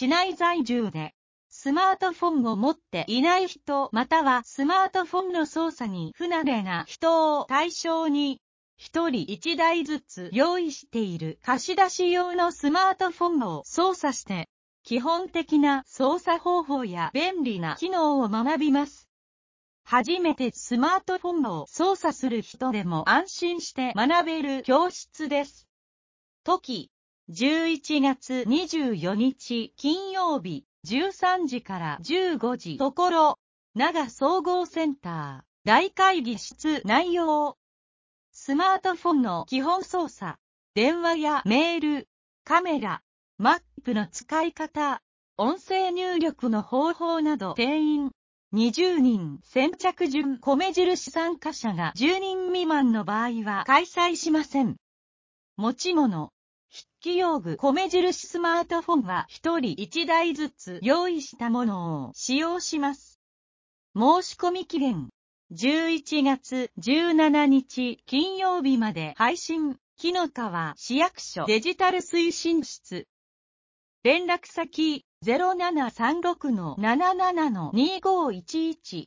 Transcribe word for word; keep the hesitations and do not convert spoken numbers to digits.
市内在住で、スマートフォンを持っていない人またはスマートフォンの操作に不慣れな人を対象に、一人一台ずつ用意している貸し出し用のスマートフォンを操作して、基本的な操作方法や便利な機能を学びます。初めてスマートフォンを操作する人でも安心して学べる教室です。時、じゅういちがつにじゅうよっか金曜日じゅうさんじからじゅうごじところ、長総合センター、大会議室内容。スマートフォンの基本操作、電話やメール、カメラ、マップの使い方、音声入力の方法など定員にじゅうにん先着順米印参加者がじゅうにん未満の場合は開催しません。持ち物、筆記用具米印スマートフォンはひとりいちだいずつ用意したものを使用します。申し込み期限、じゅういちがつじゅうしちにち金曜日まで配信、紀の川市役所デジタル推進室。連絡先 ゼロななさんろくのななななのにごいちいち